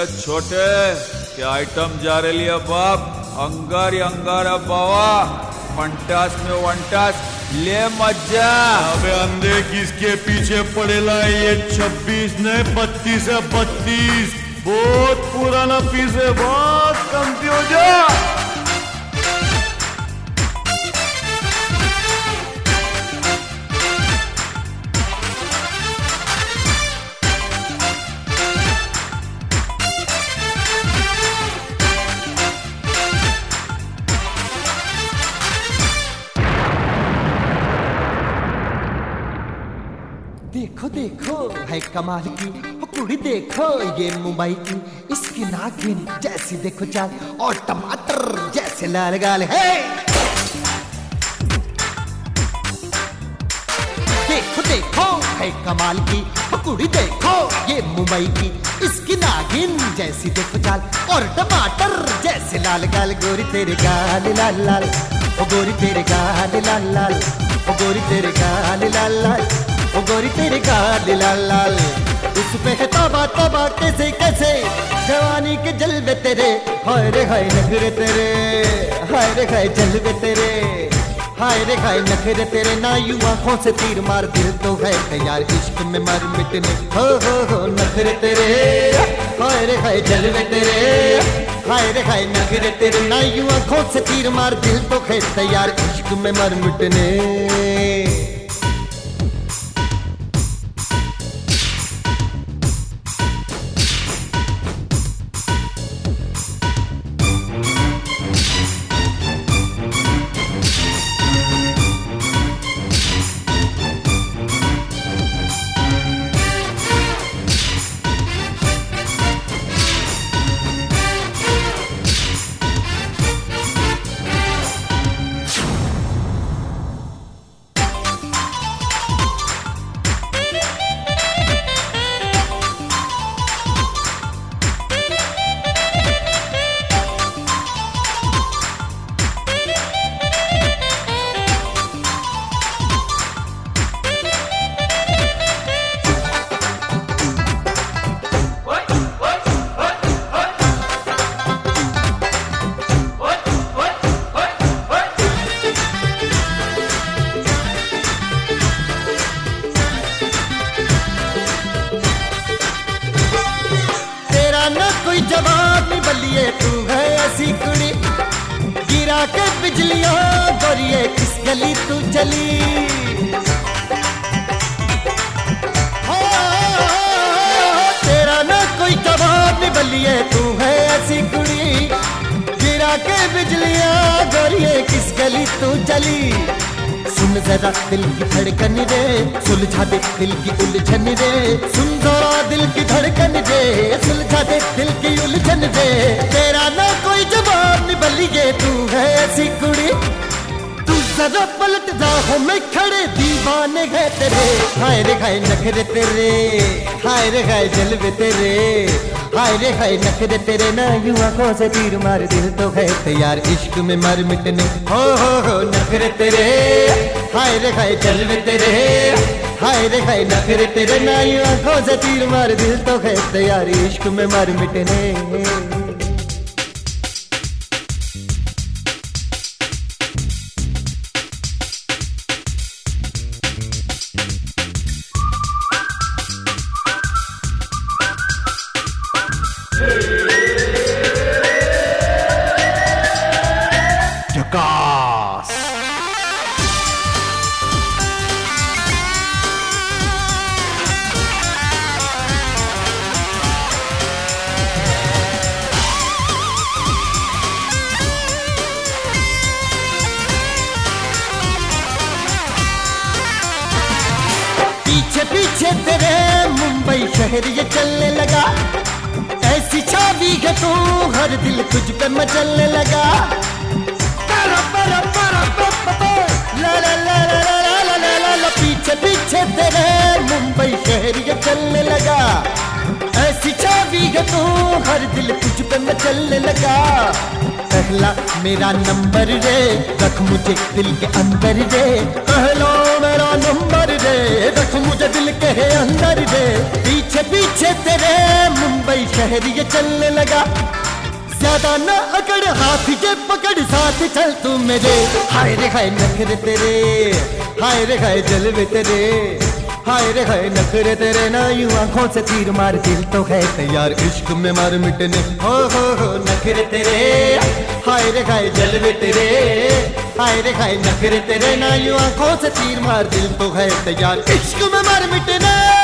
अरे छोटे क्या आइटम जा रही है बाप, अंगार अंगार बावा, फंटास में वंटास ले मजा। अबे अंधे किसके पीछे पड़ेला, ये 26 नहीं 32 है 32, बहुत पुराना पीस है, बहुत कमती हो जा। देखो देखो है कमाल की कुड़ी, देखो ये मुंबई की, इसकी नागिन जैसी देखो चाल, और टमाटर जैसे लाल गाल है। देखो देखो है कमाल की कुड़ी, देखो ये मुंबई की, इसकी नागिन जैसी देखो चाल, और टमाटर जैसे लाल गाल। गोरी तेरे गाल लाल लाल, ओ गोरी तेरे गाल लाल लाल, ओ गोरी तेरे गाल लाल लाल, ओ गोरी तेरे गाल लाल लाल। उस पे है तबा तबा कैसे कैसे जवानी के जलवे तेरे, हाय रे हाय नखरे तेरे, हाय रे हाय जलवे तेरे, हाय रे हाय नखरे तेरे। ना यूं आंखों से तीर मार, दिल तो है तैयार इश्क में मर मिटने, हो नखरे तेरे, हाय रे हाय जलवे तेरे, हाय रे हाय नखरे तेरे। ना यूं आंखों से तीर मार, दिल तो है तैयार इश्क में मर मिटने। कोई जवाब नहीं बलिए, तू है ऐसी कुड़ी, गिरा के बिजलियां गोरिये किस गली तू चली। तेरा ना कोई जवाब नहीं बलिए, तू है ऐसी कुड़ी, गिरा के बिजलियां गोरिये किस गली तू चली। सुन जरा दिल की धड़कन रे, सुलझा दे दिल की उलझन रे, सुन जरा दिल की धड़कन रे, सुलझा दे दिल की उलझन रे। तेरा ना कोई जवाब नहीं बलिए, तू है ऐसी कुड़ी, तू जरा पलट राहों में खड़े दीवाने है तेरे, हाय रे हाय नखरे तेरे, हाय रे हाय जलवे तेरे, हाय रे हाय नखरे तेरे। ना यूं आंखों से तीर मार, दिल तो है तैयार इश्क में मर मिटने, हो नखरे तेरे, हाय रे हाय जलवे तेरे, हाय रे हाय नखरे तेरे। ना यूं आंखों से तीर मार, दिल तो है तैयार इश्क में मर मिटने। पीछे पीछे तेरे मुंबई शहर ये चलने लगा, ऐसी छवि है तू हर दिल तुझ पे मचलने लगा। पीछे पीछे तेरे मुंबई शहर ये चलने लगा, ऐसी छवि है तू हर दिल तुझ पे मचलने लगा। पहला मेरा नंबर रे, रख मुझे दिल के अंदर रे, पहला मेरा नंबर रे, रख मुझे दिल के अंदर रे। पीछे पीछे तेरे मुंबई शहर ये चलने लगा, ज्यादा ना अकड़ हाथ ये पकड़ साथ चल तू मेरे। हाय रे हाय नखरे तेरे, हाय रे हाय जलवे तेरे, हाय रे हाय नखरे तेरे ना यूं आंखों से तीर मार, दिल तो है तैयार इश्क में मार मिटने। हो नखरे तेरे, हाय रे हाय जलवे तेरे, हाय रे हाय नखरे तेरे ना यूं आंखों से तीर मार, दिल तो है तैयार इश्क में मार मिटने।